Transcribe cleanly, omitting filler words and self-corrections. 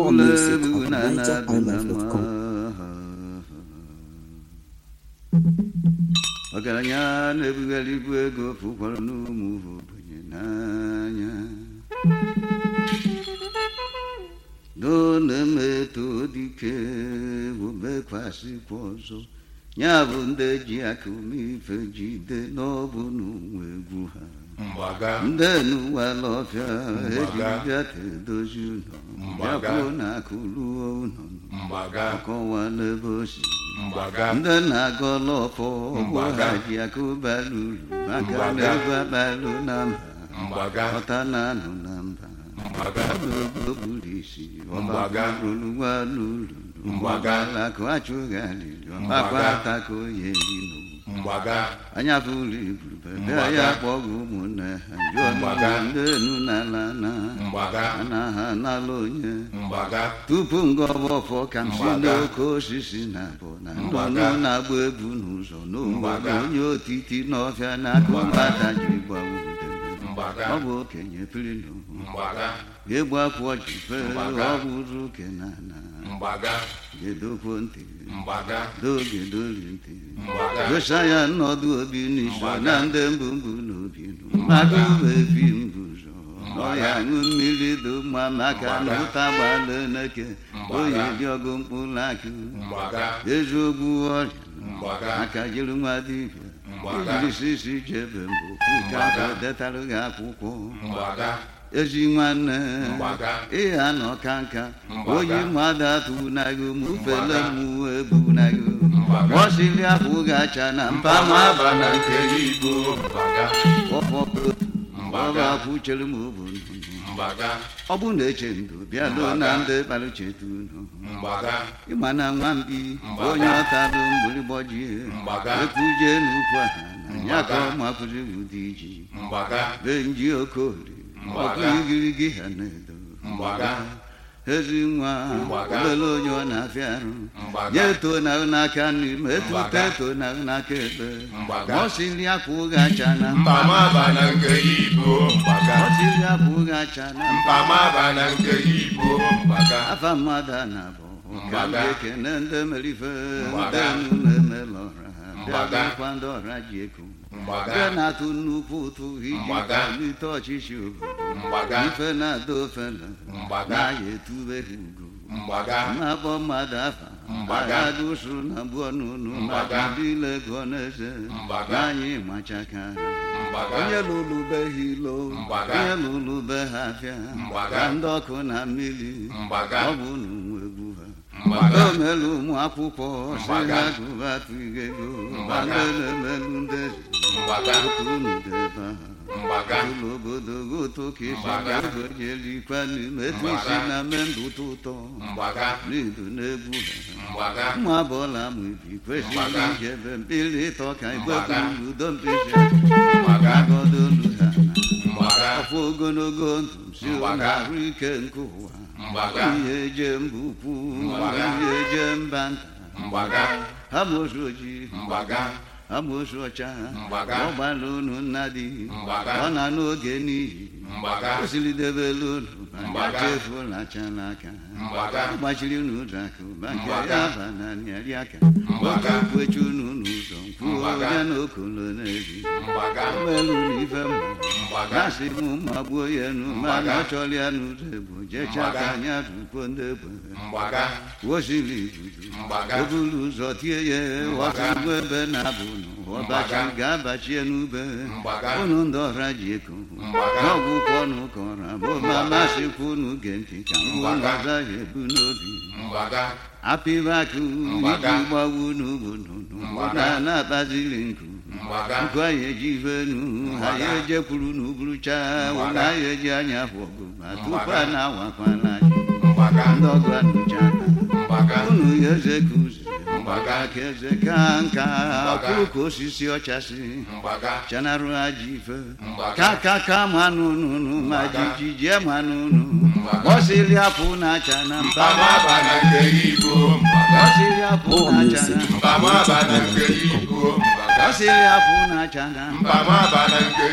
More music on NigerIsland.com. Ọgaranya na-ebugharị ibu ego fụkwara n'ụmụ ogbenye n'anya do na-emetụ dike omekwasịkwa ọzọ ya bụ ndị ji aka ume jide n'ọbụ n'ụwa egwu ha ndị n'ụwa lọfịa ejibịa ka edozi ụlọ bịakwuo na akụruo ụlọ ọkọwa n'ebe osi ndị na-aga ọlọfọ ọgbọ ha ji aka ụbalụ uru maka n'ebe abalụ na mba ọta na-anụ na mba ogo buru isi ọgbagba ruru nwa n'ụlọ akụ achụgharịrị ọgbakwa ataka oye elu anya bụrụ iburu bịa ya kpọgụ ụmụnne ha jụọ ndị enu n'ala na ha n'ala onye tupu ngọba ọfọ ka m si n'oke osisi na abụ na ndụnụ na-agba egwu n'ụzọ n'obodo onye otiti n'ọfịa na-akụ mbata ji gbawudebe ọ bụ okenye piri n'ugwu egbu akwụọ ji fere ọ bụrụ kenana gedokwo ntị doge doli ntị dosa ya nnọdụ obi n'iso na ndị mbụ n'obi mmadụ bụ efi mbụzọ n'ọya ṅụ mmiri dị mma maka na ụta gbala eneke oyi dị ọgụ mkpụrụ akụ eziokwu ọrịa aka jiri nwa dibịa ijiri isi jebe mbụ ka detalụ gị akwụkwọ ezi nwanne ịha nọ ka nka onye mmadụ atụnaghị mufele mmụọ ebunaghị ọsịrị afọ gacha na mpamaba na nke Igbo ọba kwuchere m obu ọ bụ na eche ndụ bịado na ndị kparịcheta unu ịma na nwambi onye ọtadụ mgbịrịgbọ ji ekwuje n'ukwu aha na ya ka ọ makụziri ụdị iji be nji okorie ọkụigirigi ha na-edo ezi nwa obele onye ọ na-afịa arụ nye tonahụ n'aka nri ma etute tonahụ n'aka ekpe ma ọ siri akwụ gacha na ọsiri akwụ gacha na afa mmadụ a na-abụ ka m ga-ekene ndị merife ndị enu na-emela ọra ha bịakwa ndị ọra ji eko nke na-atụ nnukwu ụtụ iji kwalite ọchịchị obodo ife na-ada ofele na-aya etubeghị ugo na-akpọ mmadụ afa agha usoro na mgbe ọnụnụ maka ndị ilego n'eze n'anyị machaka onye lụlụbeghị ilo onye lụlụbe ha afịa ka ndị ọkụ na mmiri ọ bụ n'ụwa egwu ha omelu ụmụ akwụkwọ si ha gụbatụ ego ndị na-emelu ndị okundebe ha ụlọ obodo goto ka esi gaejelikwa n'ime etu isi na mmendụ ụtọ n'idu na-egwu ha ụmụ abụọla ma ibi kwesịrị ijebe mkpịrị ịtọ ka igbepụrụ udo mpịsị agodo olu ha ọfọ ogologo ndụ si na arụ ike nke ụwa ihe eje mba ukwu ihe eje mba nta ha bụ ozu ojii amoosu ọcha ọ gbara unu nna dị ọ na n'oge n'ihi o siri debelu unu chefuola n'aka gbachiri unu ụzọ aka ụba nke ya ba na nyari aka otu kwechi unu n'ụzọ kwuo onye na okolo n'ezi omelu na ife mmụọ gasị m mma gbuo ya enu mana ọ chọrọ ya n'ụzọ egbo jecha ka anya rukwo ndị egbe wosiri ibudo obulu ụzọ tie ya ọsịgbu ebe na-abụ ọbachi ga-abachie n'ube unu ndị ọra ji eko n'ọgwụ ụkwụ ọnụ kọra bụ ma masịkwa unu ge ntị ka ngwa ọzọ ya ebu n'obi apịbakụ iji gbawu n'obodo na-akpaziri nkụ nkụ anyị eji venu ha ya ejekwuru n'uburucha ụlọ anyị eji anya afọ ọgụ ma tupu a na-awakwala ndị ọgụ anụcha unu ya eze ka ụzọ ka eze ka nka ọkụrụ ka osisi ọchasị chanarụ aja ife ka manụ nụnụ ma jijiji manụ ọsịrị apụ na-acha na ọsịrị apụ na-acha na ọsịrị apụ na-acha na